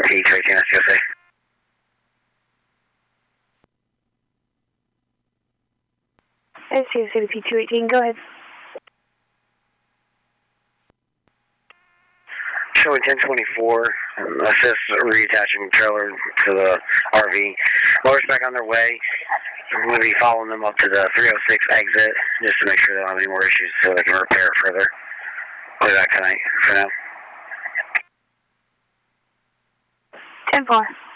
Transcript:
P218 SCSA. SCSA to P218, go ahead. Showing 1024, assist reattaching trailer to the RV. Lower's back on their way. I'm going to be following them up to the 306 exit just to make sure they don't have any more issues so they can repair it further. I'll be back tonight for now. 10-4.